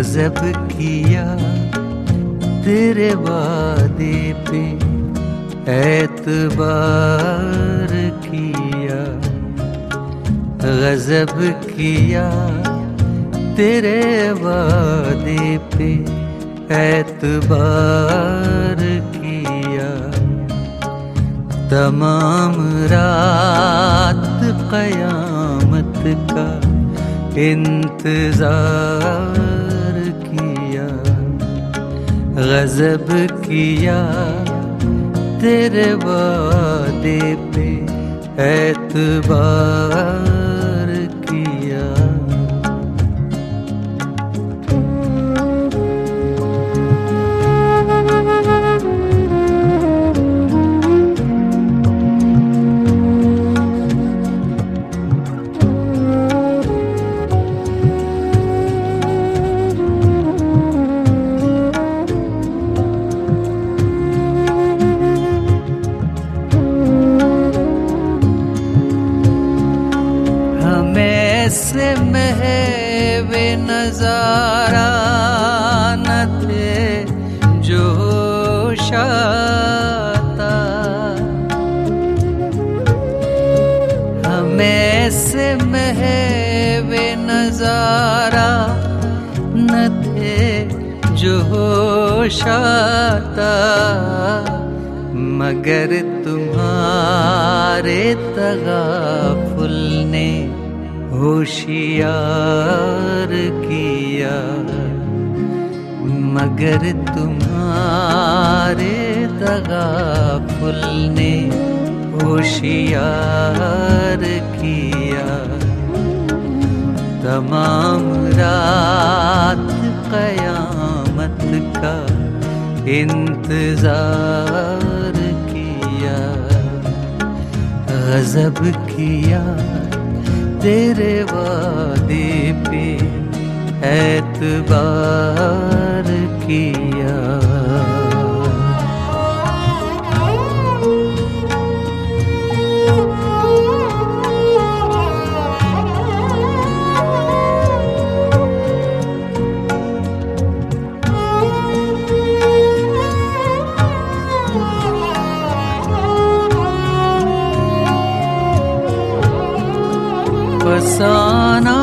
गजब किया तेरे वादे पे एतबार किया, गजब किया तेरे वादे पे एतबार किया। तमाम रात क़यामत का इंतजार किया, गजब किया तेरे वादे पे एतबार किया। ऐसे महवे नजारा न थे जो शाता, हमें ऐसे महवे नजारा न थे जो शाता, मगर तुम्हारे तगाफुल ने होशियार किया, मगर तुम्हारे तगाफुल ने होशियार किया। तमाम रात क़यामत का इंतजार किया, गजब किया तेरे वादे पे एतबार किया। फसाना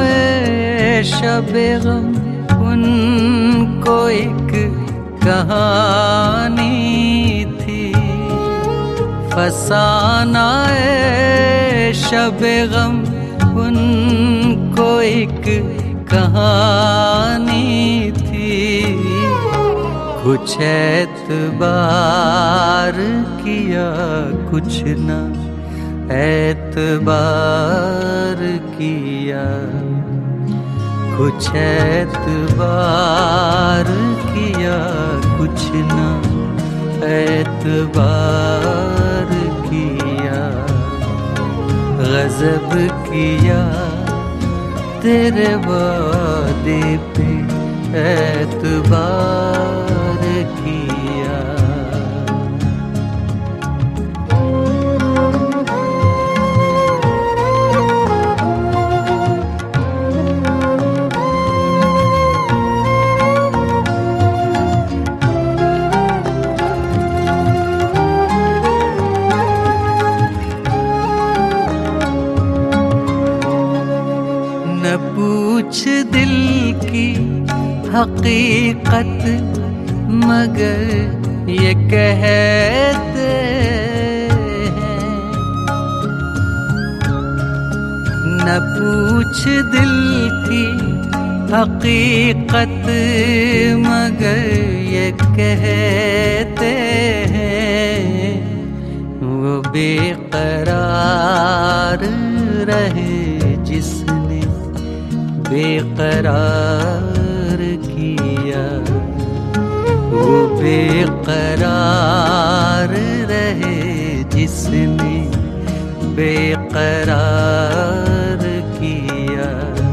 शबे गम उनको एक कहानी थी, फसाना शबे गम उनको एक कहानी थी। कुछ एतबार किया कुछ ना एतबार किया, कुछ एतबार किया कुछ ना एतबार किया। गजब किया तेरे वादे पे एतबार किया। पूछ दिल की हकीकत मगर ये कहते हैं, न पूछ दिल की हकीकत मगर ये कहते हैं। वो बेकरार रहे जिसने बेकरार किया, वो बेकरार रहे जिसने बेकरार किया।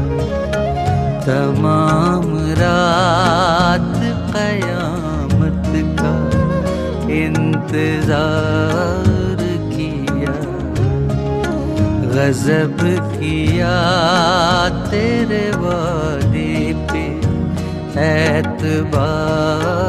तमाम रात क़यामत का इंतजार किया, गजब किया तेरे वादे पे एतबार